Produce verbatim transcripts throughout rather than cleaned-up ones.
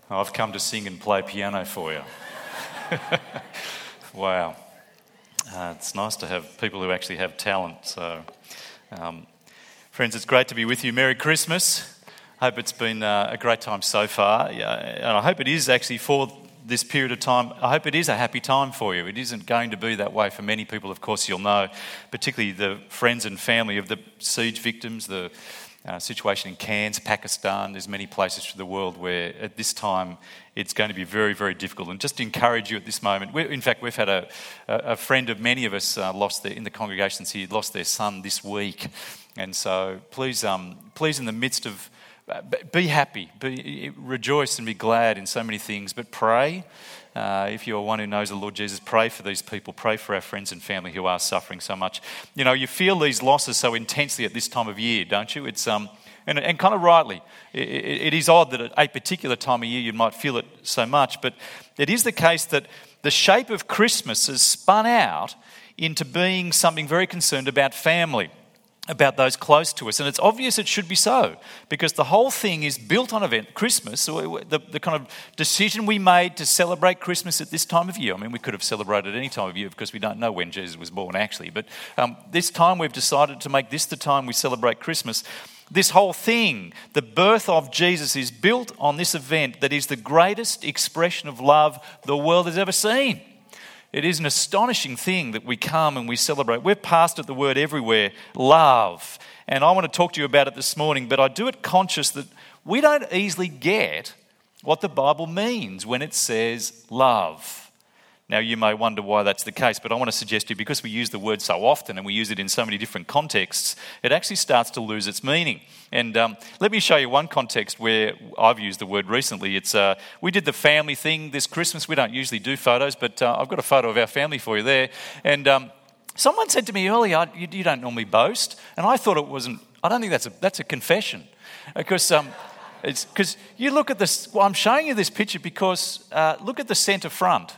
I've come to sing and play piano for you. Wow. Uh, it's nice to have people who actually have talent. So, um, friends, it's great to be with you. Merry Christmas. Hope it's been uh, a great time so far. Yeah, and I hope it is actually for this period of time. I hope it is a happy time for you. It isn't going to be that way for many people, of course, you'll know, particularly the friends and family of the siege victims, the Uh, situation in Cairns, Pakistan. There's many places through the world where at this time it's going to be very, very difficult. And just to encourage you at this moment, we're, in fact, we've had a, a friend of many of us uh, lost their, in the congregations here, lost their son this week. And so please, um, please in the midst of, uh, be happy, be, rejoice and be glad in so many things, but pray. Uh, if you're one who knows the Lord Jesus, pray for these people, pray for our friends and family who are suffering so much. You know, you feel these losses so intensely at this time of year, don't you? It's um, and, and kind of rightly. It, it, it is odd that at a particular time of year you might feel it so much, but it is the case that the shape of Christmas has spun out into being something very concerned about family, about those close to us. And it's obvious it should be so, because the whole thing is built on event Christmas, the, the kind of decision we made to celebrate Christmas at this time of year. I mean, we could have celebrated any time of year because we don't know when Jesus was born actually, but um, this time we've decided to make this the time we celebrate Christmas. This whole thing, the birth of Jesus, is built on this event that is the greatest expression of love the world has ever seen. It is an astonishing thing that we come and we celebrate. We've passed at the word everywhere, love. And I want to talk to you about it this morning, but I do it conscious that we don't easily get what the Bible means when it says love. Now, you may wonder why that's the case, but I want to suggest to you, because we use the word so often and we use it in so many different contexts, it actually starts to lose its meaning. And um, let me show you one context where I've used the word recently. It's uh, we did the family thing this Christmas. We don't usually do photos, but uh, I've got a photo of our family for you there. And um, someone said to me earlier, you, you don't normally boast. And I thought it wasn't, I don't think that's a, that's a confession. Because um, it's because you look at this, well, I'm showing you this picture because uh, look at the centre front.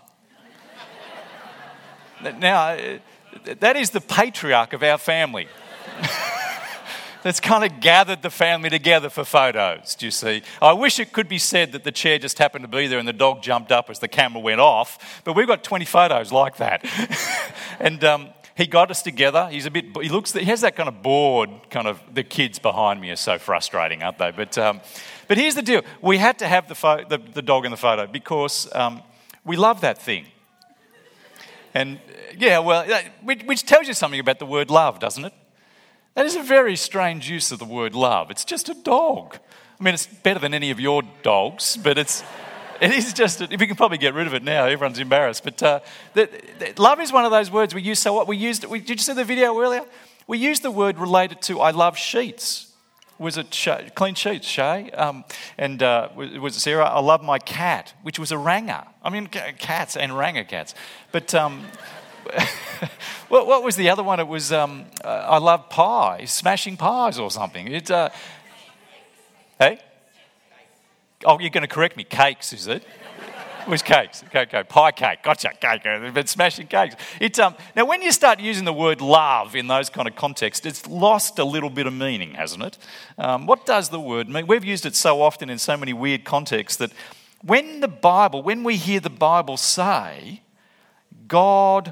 Now, that is the patriarch of our family. That's kind of gathered the family together for photos, do you see? I wish it could be said that the chair just happened to be there and the dog jumped up as the camera went off, but we've got twenty photos like that. And um, he got us together. He's a bit, he looks, he has that kind of bored, kind of, the kids behind me are so frustrating, aren't they? But um, but here's the deal. We had to have the, pho- the, the dog in the photo because um, we love that thing. And yeah, well, which tells you something about the word love, doesn't it? That is a very strange use of the word love. It's just a dog. I mean, it's better than any of your dogs, but it's it is just. We can probably get rid of it now. Everyone's embarrassed. But uh, the, the, love is one of those words we use. So what we used? We, did you see the video earlier? We used the word related to "I love sheets." Was it Shay, clean sheets, Shay? Um, and uh, was it Sarah? I love my cat, which was a ranger. I mean, cats and ranger cats. But um, what, what was the other one? It was um, uh, I love pie, smashing pies or something. It, uh, hey? Oh, you're going to correct me. Cakes, is it? It was cakes. Okay, okay. Pie cake. Gotcha. Cake. But smashing cakes. It's um. Now, when you start using the word love in those kind of contexts, it's lost a little bit of meaning, hasn't it? Um, what does the word mean? We've used it so often in so many weird contexts that when the Bible, when we hear the Bible say, God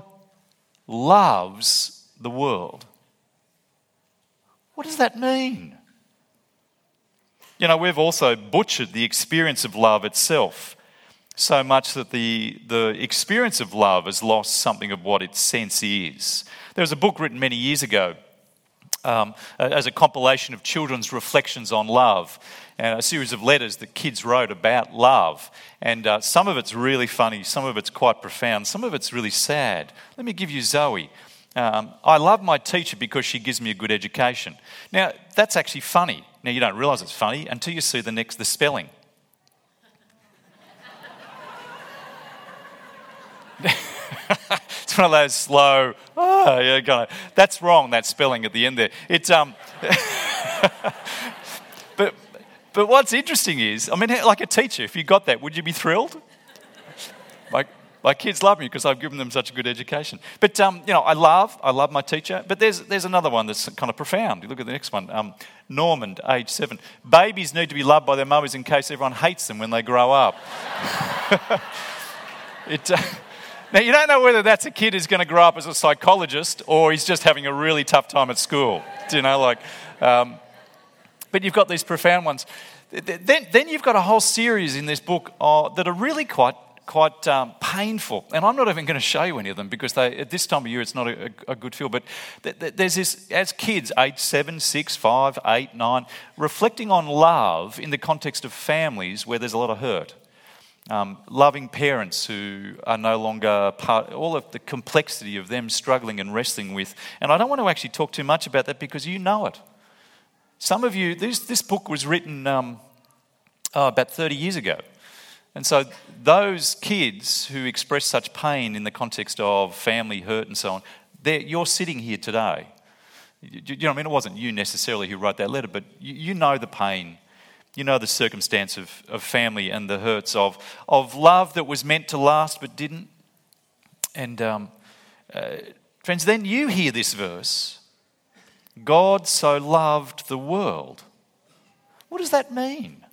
loves the world, what does that mean? You know, we've also butchered the experience of love itself, so much that the, the experience of love has lost something of what its sense is. There was a book written many years ago um, as a compilation of children's reflections on love, and a series of letters that kids wrote about love. And uh, some of it's really funny, some of it's quite profound, some of it's really sad. Let me give you Zoe. Um, I love my teacher because she gives me a good education. Now, that's actually funny. Now, you don't realise it's funny until you see the next, the spelling. It's one of those slow, oh, yeah, kind of, that's wrong, that spelling at the end there. It's um, but but what's interesting is, I mean, like a teacher, if you got that, would you be thrilled? Like, My kids love me because I've given them such a good education. But, um, you know, I love, I love my teacher. But there's there's another one that's kind of profound. You look at the next one. Um, Norman, age seven. Babies need to be loved by their mummies in case everyone hates them when they grow up. it, uh, now, you don't know whether that's a kid who's going to grow up as a psychologist or he's just having a really tough time at school. Do you know, like... Um, but you've got these profound ones. Then, then you've got a whole series in this book uh, that are really quite quite um, painful. And I'm not even going to show you any of them because they, at this time of year it's not a, a good feel. But th- th- there's this, as kids, age seven, six, five, eight, nine, reflecting on love in the context of families where there's a lot of hurt. Um, loving parents who are no longer part, all of the complexity of them struggling and wrestling with. And I don't want to actually talk too much about that because you know it. Some of you, this, this book was written um, oh, about thirty years ago. And so those kids who express such pain in the context of family hurt and so on, you're sitting here today. You, you know what I mean? It wasn't you necessarily who wrote that letter, but you, you know the pain. You know the circumstance of, of family and the hurts of, of love that was meant to last but didn't. And um, uh, friends, then you hear this verse, God so loved the world. What does that mean?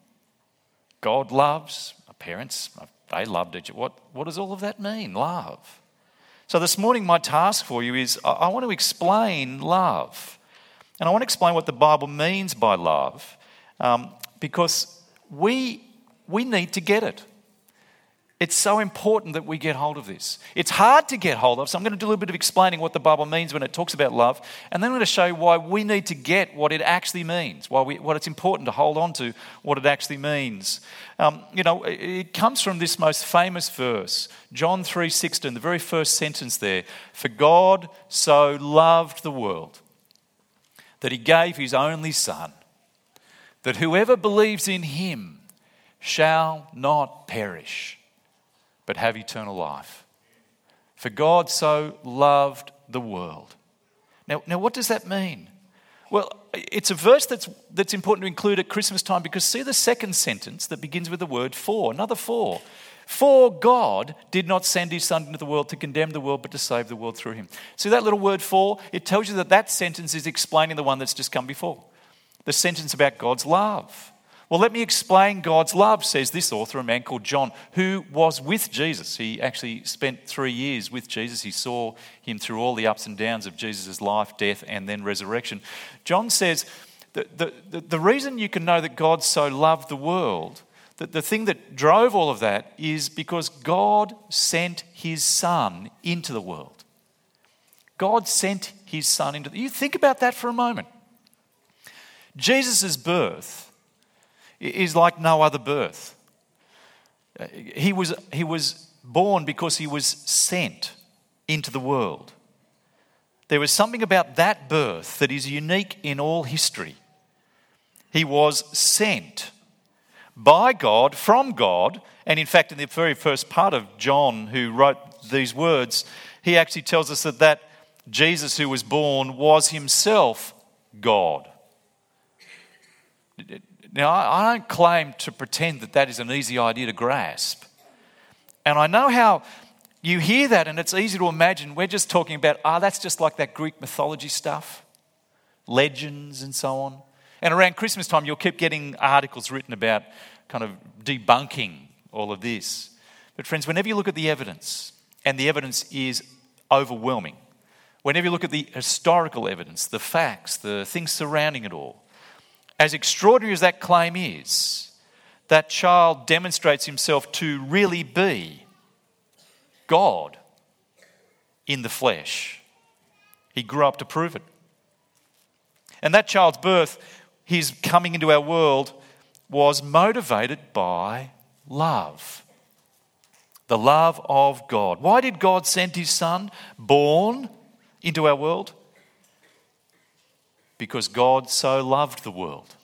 God loves, our parents, they loved each other. What, what does all of that mean, love? So this morning my task for you is I, I want to explain love. And I want to explain what the Bible means by love um, because we, we need to get it. It's so important that we get hold of this. It's hard to get hold of, so I'm going to do a little bit of explaining what the Bible means when it talks about love, and then I'm going to show you why we need to get what it actually means, why we, what it's important to hold on to what it actually means. Um, you know, it, it comes from this most famous verse, John three sixteen, the very first sentence there. For God so loved the world that he gave his only Son, that whoever believes in him shall not perish, but have eternal life. For God so loved the world. Now, now what does that mean? Well, it's a verse that's, that's important to include at Christmas time because see the second sentence that begins with the word for, another for. For God did not send his Son into the world to condemn the world, but to save the world through him. See that little word for? It tells you that that sentence is explaining the one that's just come before. The sentence about God's love. Well, let me explain God's love, says this author, a man called John, who was with Jesus. He actually spent three years with Jesus. He saw him through all the ups and downs of Jesus' life, death, and then resurrection. John says that the, the, the reason you can know that God so loved the world, that the thing that drove all of that is because God sent his Son into the world. God sent his Son into the... You think about that for a moment. Jesus' birth is like no other birth. He was, he was born because he was sent into the world. There was something about that birth that is unique in all history. He was sent by God, from God, and in fact in the very first part of John, who wrote these words, he actually tells us that that Jesus who was born was himself God. Now, I don't claim to pretend that that is an easy idea to grasp. And I know how you hear that and it's easy to imagine we're just talking about, ah, oh, that's just like that Greek mythology stuff, legends and so on. And around Christmas time, you'll keep getting articles written about kind of debunking all of this. But friends, whenever you look at the evidence, and the evidence is overwhelming, whenever you look at the historical evidence, the facts, the things surrounding it all, as extraordinary as that claim is, that child demonstrates himself to really be God in the flesh. He grew up to prove it. And that child's birth, his coming into our world, was motivated by love. The love of God. Why did God send his Son born into our world? Because God so loved the world.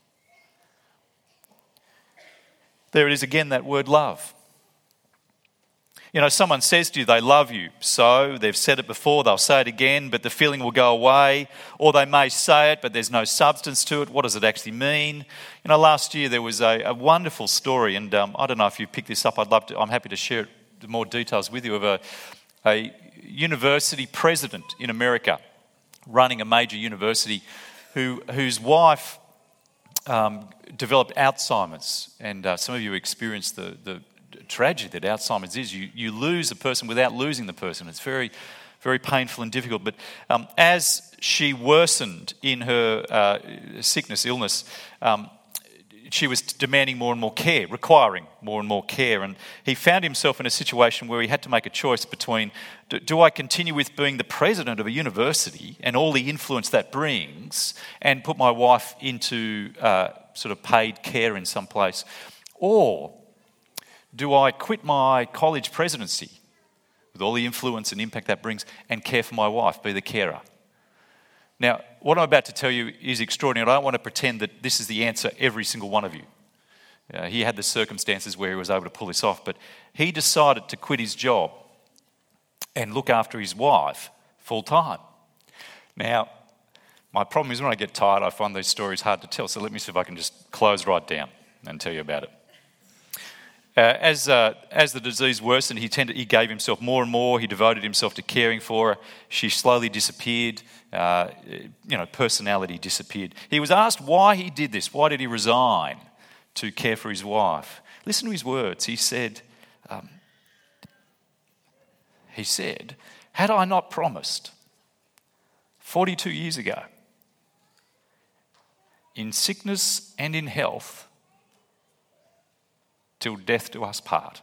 There it is again, that word love. You know, someone says to you they love you, so they've said it before, they'll say it again, but the feeling will go away, or they may say it, but there's no substance to it. What does it actually mean? You know, last year there was a, a wonderful story, and um, I don't know if you picked this up. I'd love to. I'm happy to share it the more details with you of a, a university president in America running a major university who whose wife um, developed Alzheimer's. And uh, some of you experienced the, the tragedy that Alzheimer's is. You, you lose a person without losing the person. It's very, very painful and difficult. But um, as she worsened in her uh, sickness, illness, um, she was demanding more and more care, requiring more and more care. And he found himself in a situation where he had to make a choice between, do, do I continue with being the president of a university and all the influence that brings and put my wife into uh, sort of paid care in some place, or do I quit my college presidency with all the influence and impact that brings and care for my wife, be the carer? Now, what I'm about to tell you is extraordinary. I don't want to pretend that this is the answer every single one of you. Uh, he had the circumstances where he was able to pull this off, but he decided to quit his job and look after his wife full time. Now, my problem is when I get tired, I find these stories hard to tell, so let me see if I can just close right down and tell you about it. Uh, as uh, as the disease worsened, he tended he gave himself more and more. He devoted himself to caring for her. She slowly disappeared. Uh, you know, personality disappeared. He was asked why he did this. Why did he resign to care for his wife? Listen to his words. He said, um, he said, "Had I not promised forty-two years ago, in sickness and in health, till death do us part."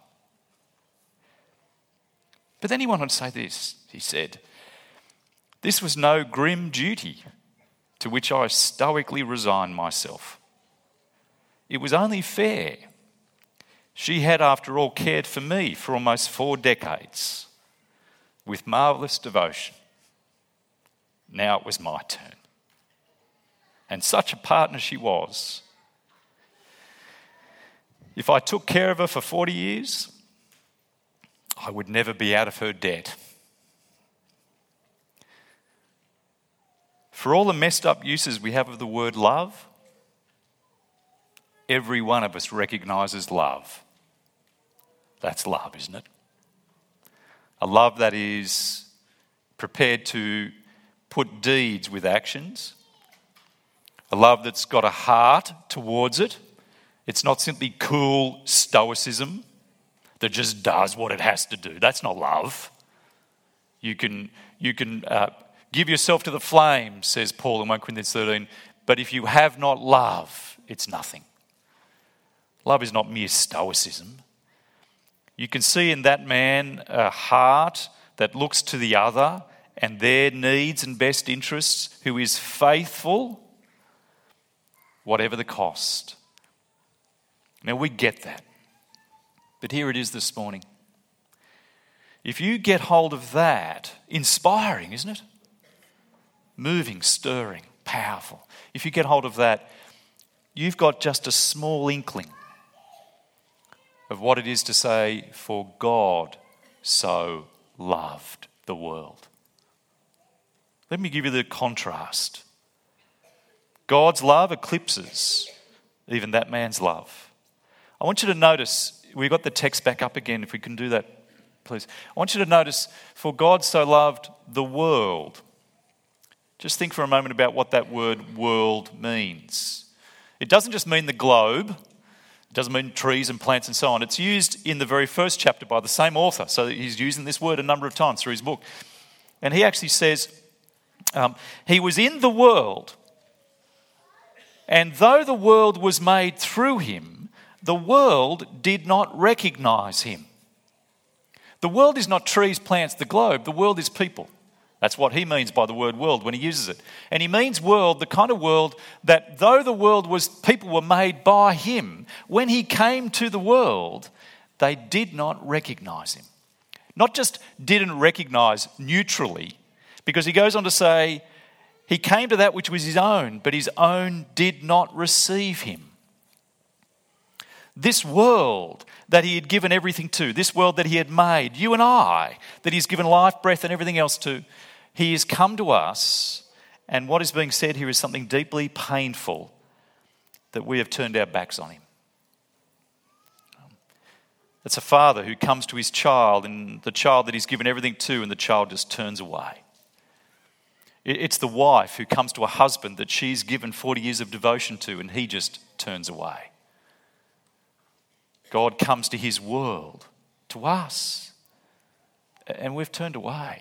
But then he went on to say this. He said, "This was no grim duty to which I stoically resigned myself. It was only fair. She had, after all, cared for me for almost four decades with marvellous devotion. Now it was my turn. And such a partner she was. If I took care of her for forty years, I would never be out of her debt. For all the messed up uses we have of the word love, every one of us recognises love. That's love, isn't it? A love that is prepared to put deeds with actions. A love that's got a heart towards it. It's not simply cool stoicism that just does what it has to do. That's not love. You can you can uh, give yourself to the flames, says Paul in First Corinthians thirteen, but if you have not love, it's nothing. Love is not mere stoicism. You can see in that man a heart that looks to the other and their needs and best interests, who is faithful, whatever the cost. Now, we get that. But here it is this morning. If you get hold of that, inspiring, isn't it? Moving, stirring, powerful. If you get hold of that, you've got just a small inkling of what it is to say, for God so loved the world. Let me give you the contrast. God's love eclipses even that man's love. I want you to notice, we've got the text back up again, if we can do that, please. I want you to notice, for God so loved the world. Just think for a moment about what that word world means. It doesn't just mean the globe. It doesn't mean trees and plants and so on. It's used in the very first chapter by the same author. So he's using this word a number of times through his book. And he actually says, um, he was in the world, and though the world was made through him, the world did not recognise him. The world is not trees, plants, the globe. The world is people. That's what he means by the word world when he uses it. And he means world, the kind of world that though the world was, people were made by him, when he came to the world, they did not recognise him. Not just didn't recognise neutrally, because he goes on to say, he came to that which was his own, but his own did not receive him. This world that he had given everything to, this world that he had made, you and I, that he's given life, breath and everything else to, he has come to us, and what is being said here is something deeply painful, that we have turned our backs on him. It's a father who comes to his child and the child that he's given everything to, and the child just turns away. It's the wife who comes to a husband that she's given forty years of devotion to, and he just turns away. God comes to his world, to us, and we've turned away.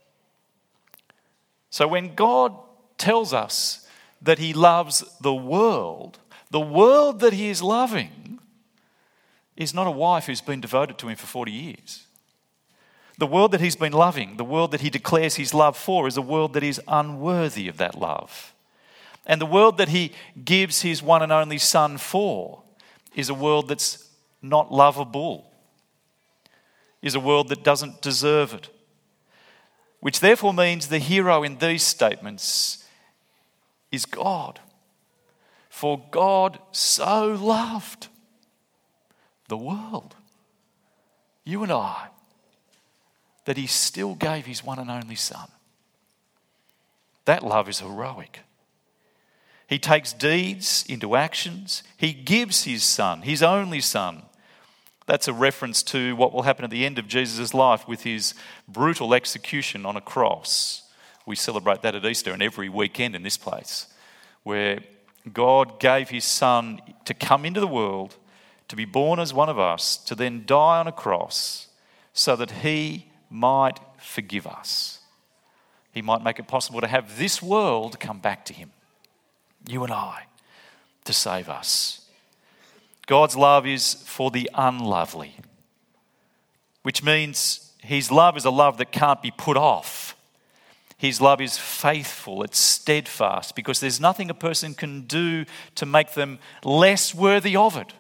So when God tells us that he loves the world, the world that he is loving is not a wife who's been devoted to him for forty years. The world that he's been loving, the world that he declares his love for, is a world that is unworthy of that love. And the world that he gives his one and only son for is a world that's not lovable, is a world that doesn't deserve it. Which therefore means the hero in these statements is God. For God so loved the world, you and I, that he still gave his one and only son. That love is heroic. He takes deeds into actions. He gives his son, his only son. That's a reference to what will happen at the end of Jesus' life with his brutal execution on a cross. We celebrate that at Easter and every weekend in this place, where God gave his son to come into the world, to be born as one of us, to then die on a cross so that he might forgive us. He might make it possible to have this world come back to him, you and I, to save us. God's love is for the unlovely, which means his love is a love that can't be put off. His love is faithful, it's steadfast, because there's nothing a person can do to make them less worthy of it.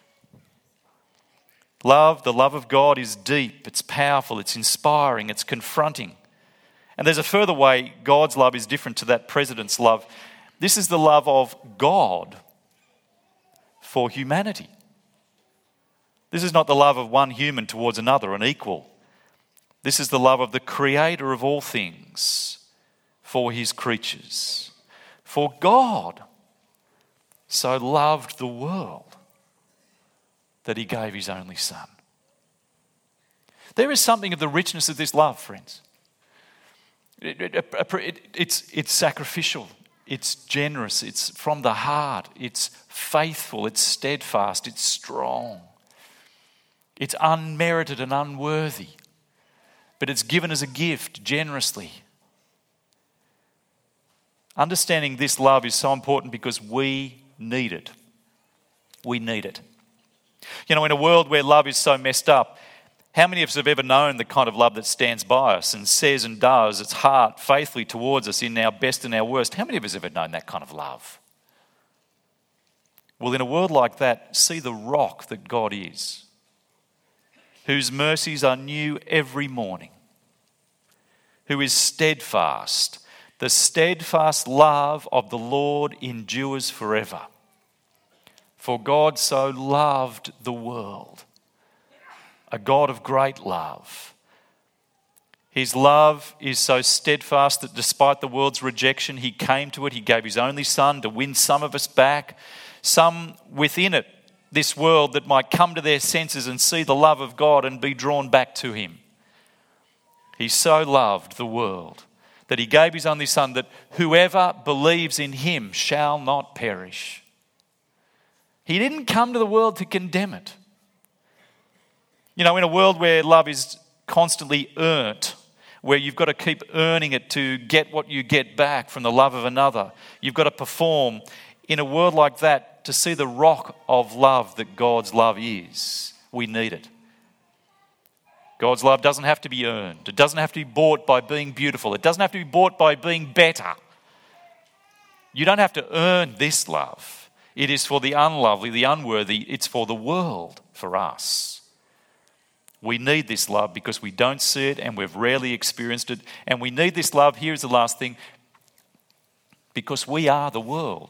Love, the love of God, is deep, it's powerful, it's inspiring, it's confronting. And there's a further way God's love is different to that president's love. This is the love of God for humanity. This is not the love of one human towards another, an equal. This is the love of the Creator of all things for his creatures. For God so loved the world that he gave his only son. There is something of the richness of this love, friends. It, it, it, it's, it's sacrificial, it's generous, it's from the heart, it's faithful, it's steadfast, it's strong. It's unmerited and unworthy, but it's given as a gift generously. Understanding this love is so important because we need it. We need it. You know, in a world where love is so messed up, how many of us have ever known the kind of love that stands by us and says and does its heart faithfully towards us in our best and our worst? How many of us have ever known that kind of love? Well, in a world like that, see the rock that God is, whose mercies are new every morning, who is steadfast. The steadfast love of the Lord endures forever. For God so loved the world, a God of great love. His love is so steadfast that despite the world's rejection, he came to it. He gave his only son to win some of us back, some within it, this world that might come to their senses and see the love of God and be drawn back to him. He so loved the world that he gave his only son, that whoever believes in him shall not perish. He didn't come to the world to condemn it. You know, in a world where love is constantly earned, where you've got to keep earning it to get what you get back from the love of another, you've got to perform. In a world like that, to see the rock of love that God's love is, we need it. God's love doesn't have to be earned. It doesn't have to be bought by being beautiful. It doesn't have to be bought by being better. You don't have to earn this love. It is for the unlovely, the unworthy. It's for the world, for us. We need this love because we don't see it and we've rarely experienced it. And we need this love, here's the last thing, because we are the world.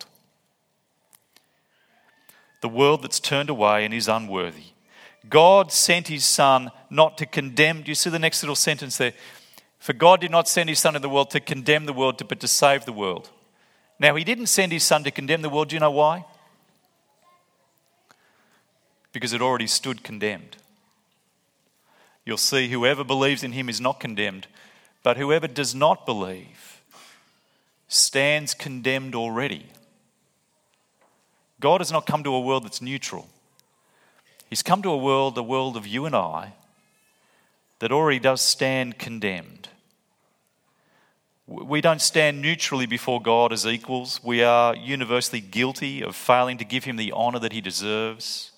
The world that's turned away and is unworthy. God sent his son not to condemn. Do you see the next little sentence there? For God did not send his son in the world to condemn the world, but to save the world. Now, he didn't send his son to condemn the world. Do you know why? Because it already stood condemned. you'll see whoever believes in him is not condemned, but whoever does not believe stands condemned already. God has not come to a world that's neutral. He's come to a world, a world of you and I, that already does stand condemned. We don't stand neutrally before God as equals. We are universally guilty of failing to give him the honour that he deserves.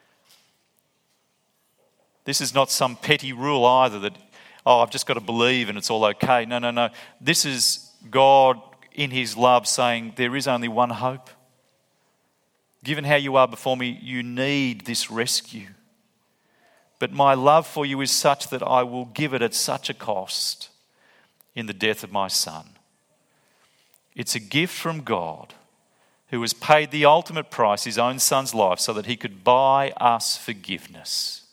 This is not some petty rule either that, oh, I've just got to believe and it's all okay. No, no, no. This is God in his love saying there is only one hope. Given how you are before me, you need this rescue. But my love for you is such that I will give it at such a cost in the death of my son. It's a gift from God who has paid the ultimate price, his own son's life, so that he could buy us forgiveness.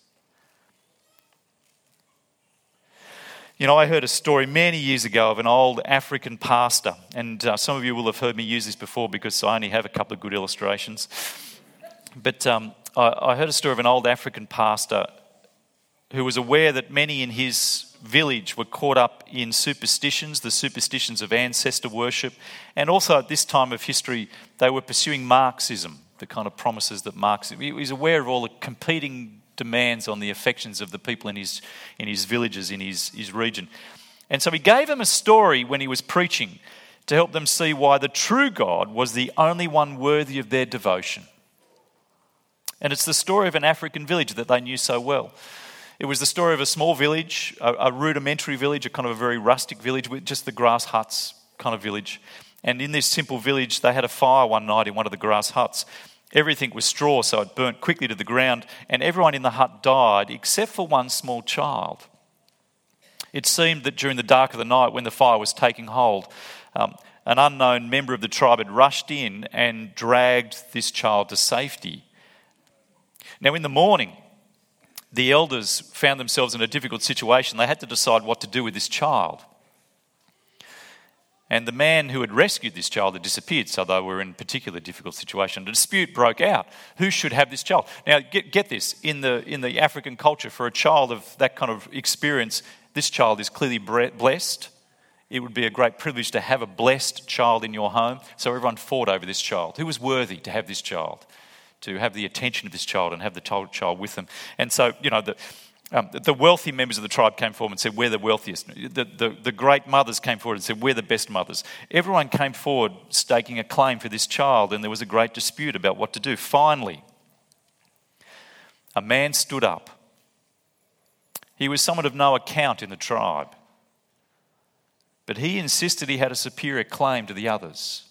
You know, I heard a story many years ago of an old African pastor, and uh, some of you will have heard me use this before because I only have a couple of good illustrations. But um, I, I heard a story of an old African pastor who was aware that many in his village were caught up in superstitions, the superstitions of ancestor worship, and also at this time of history they were pursuing Marxism, the kind of promises that Marx... He was aware of all the competing demands on the affections of the people in his in his villages, in his, his region. And so he gave them a story when he was preaching to help them see why the true God was the only one worthy of their devotion. And it's the story of an African village that they knew so well. It was the story of a small village, a, a rudimentary village, a kind of a very rustic village with just the grass huts kind of village. And in this simple village, they had a fire one night in one of the grass huts. Everything was straw, so it burnt quickly to the ground, and everyone in the hut died except for one small child. It seemed that during the dark of the night, when the fire was taking hold, um, an unknown member of the tribe had rushed in and dragged this child to safety. Now, in the morning, the elders found themselves in a difficult situation. They had to decide what to do with this child. And the man who had rescued this child had disappeared, so they were in a particularly difficult situation. A dispute broke out. Who should have this child? Now, get, get this. In the, in the African culture, for a child of that kind of experience, this child is clearly blessed. It would be a great privilege to have a blessed child in your home. So everyone fought over this child. Who was worthy to have this child, to have the attention of this child and have the child with them? And so, you know, the... Um, the wealthy members of the tribe came forward and said, we're the wealthiest. The, the, the great mothers came forward and said, we're the best mothers. Everyone came forward staking a claim for this child, and there was a great dispute about what to do. Finally, a man stood up. He was someone of no account in the tribe, but he insisted he had a superior claim to the others.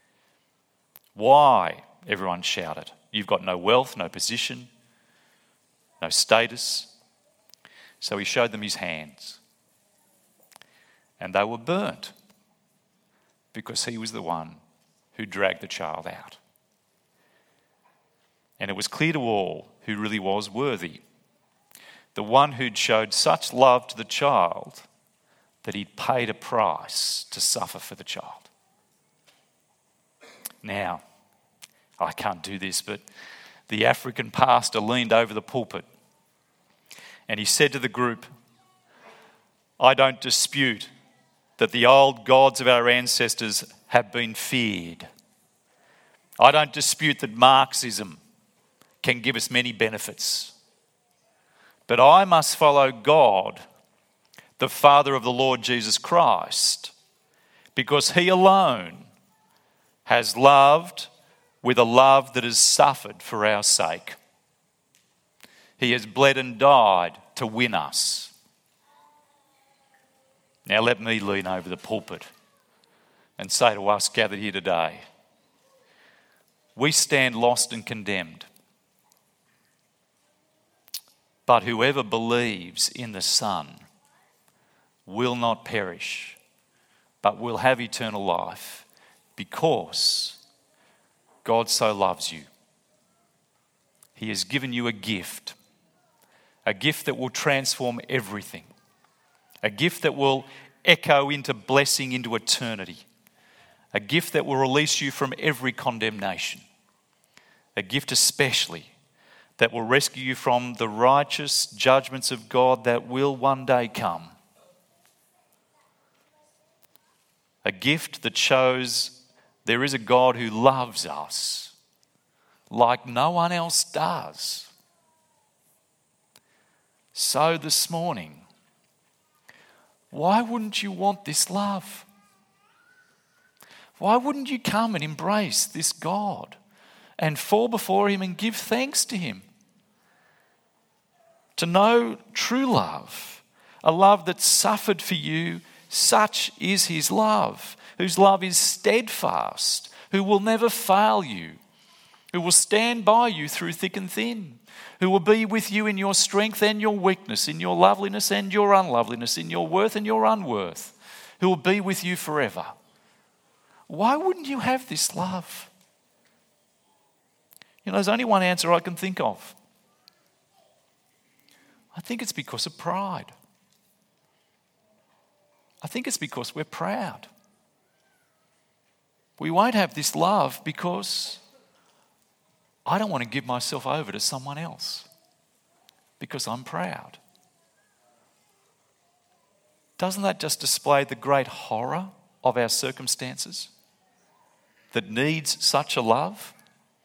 Why? Everyone shouted. You've got no wealth, no position, no status. So he showed them his hands, and they were burnt because he was the one who dragged the child out. And it was clear to all who really was worthy, the one who'd showed such love to the child that he'd paid a price to suffer for the child. Now, I can't do this, but the African pastor leaned over the pulpit and he said to the group, I don't dispute that the old gods of our ancestors have been feared. I don't dispute that Marxism can give us many benefits. But I must follow God, the Father of the Lord Jesus Christ, because he alone has loved with a love that has suffered for our sake. He has bled and died to win us. Now let me lean over the pulpit and say to us gathered here today, we stand lost and condemned. But whoever believes in the Son will not perish, but will have eternal life, because God so loves you. He has given you a gift. A gift that will transform everything. A gift that will echo into blessing into eternity. A gift that will release you from every condemnation. A gift especially that will rescue you from the righteous judgments of God that will one day come. A gift that shows there is a God who loves us like no one else does. So this morning, why wouldn't you want this love? Why wouldn't you come and embrace this God and fall before him and give thanks to him? To know true love, a love that suffered for you, such is his love, whose love is steadfast, who will never fail you, who will stand by you through thick and thin, who will be with you in your strength and your weakness, in your loveliness and your unloveliness, in your worth and your unworth, who will be with you forever. Why wouldn't you have this love? You know, there's only one answer I can think of. I think it's because of pride. I think it's because we're proud. We won't have this love because I don't want to give myself over to someone else because I'm proud. Doesn't that just display the great horror of our circumstances that needs such a love?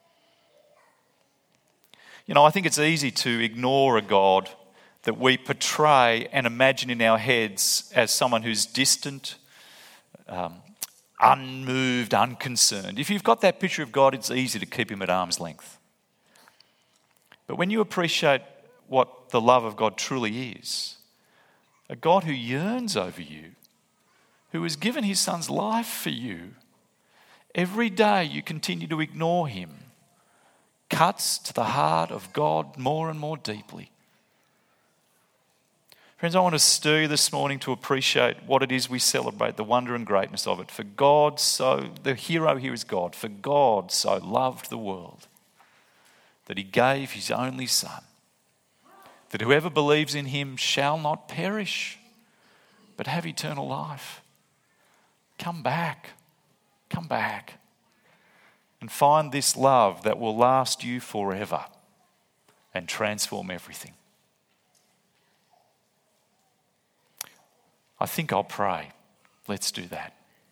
You know, I think it's easy to ignore a God that we portray and imagine in our heads as someone who's distant, um, unmoved, unconcerned. If you've got that picture of God, it's easy to keep him at arm's length. But when you appreciate what the love of God truly is, a God who yearns over you, who has given his son's life for you, every day you continue to ignore him, cuts to the heart of God more and more deeply. Friends, I want to stir you this morning to appreciate what it is we celebrate, the wonder and greatness of it. For God so, the hero here is God, for God so loved the world that he gave his only son, that whoever believes in him shall not perish, but have eternal life. Come back, come back, and find this love that will last you forever and transform everything. I think I'll pray. Let's do that.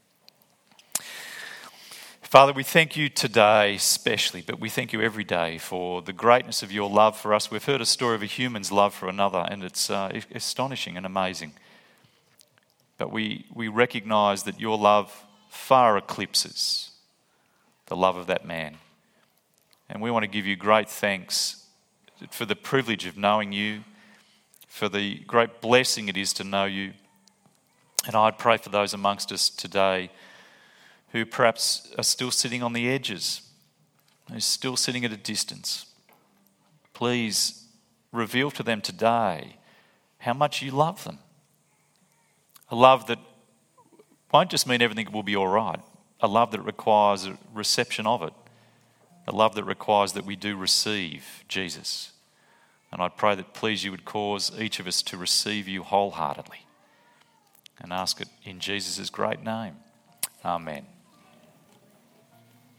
Father, we thank you today especially, but we thank you every day for the greatness of your love for us. We've heard a story of a human's love for another, and it's uh, astonishing and amazing. But we, we recognise that your love far eclipses the love of that man. And we want to give you great thanks for the privilege of knowing you, for the great blessing it is to know you. And I'd pray for those amongst us today who perhaps are still sitting on the edges, who are still sitting at a distance. Please reveal to them today how much you love them. A love that won't just mean everything will be all right. A love that requires a reception of it. A love that requires that we do receive Jesus. And I pray that please you would cause each of us to receive you wholeheartedly. And ask it in Jesus' great name. Amen.